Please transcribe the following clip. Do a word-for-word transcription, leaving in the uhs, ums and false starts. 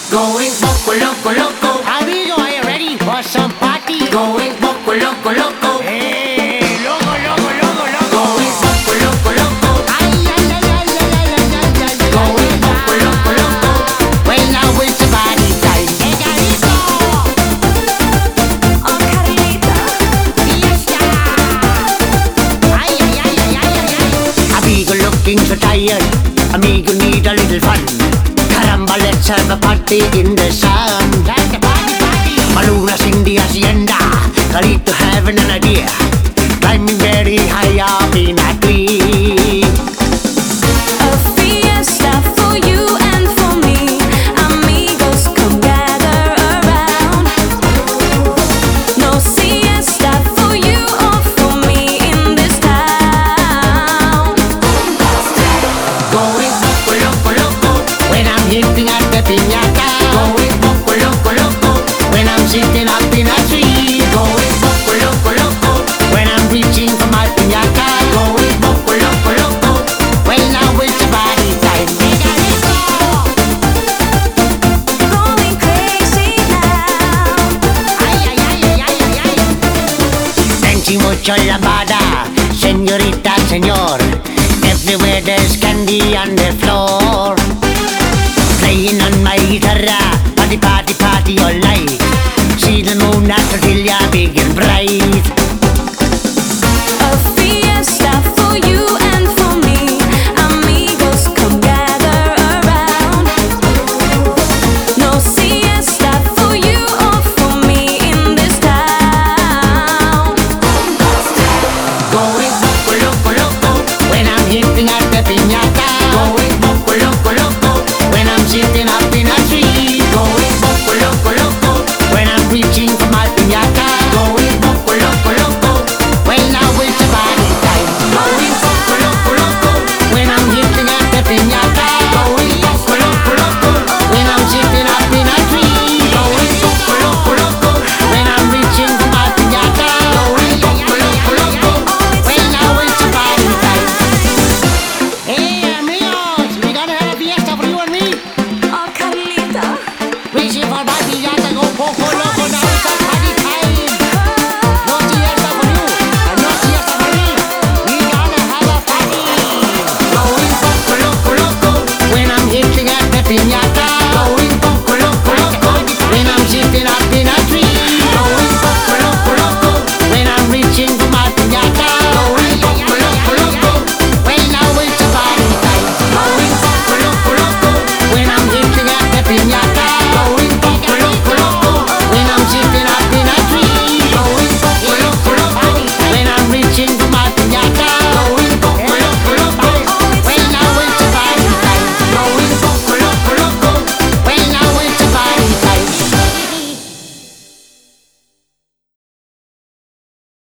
Going loco, loco, loco. Amigo, are you ready for some party? Going loco, loco, loco. Hey, loco, loco, loco, loco. Going loco, loco, loco. Ay, ay, ay, ay, ay, ay, ay, ay, ay, ay, Going loco, loco, loco. Well, now it's the party time. Venga, listo. Oh, Karinita. Fiesta. Ay, ay, ay, ay, ay, ay, ay. Amigo looking so tired. Amigo need a little fun. Caramba, let's have a party in the sun. That's the party, party. Malunas in the hacienda. Carito having an idea. Climbing very high up in a tree. A fiesta for you and for me. Amigos, come gather around. No siesta for you or for me in this town. Going loco, loco, loco. When I'm hitting at the piñata. Going loco, loco, loco. When I'm sitting up in a tree. Going loco, loco, loco. When I'm reaching for my piñata. Going loco, loco, loco. Well, now it's the party time. Venga, listo. Going crazy now. Ay, ay, ay, ay, ay, ay, ay. Senti mucho lambada, señorita.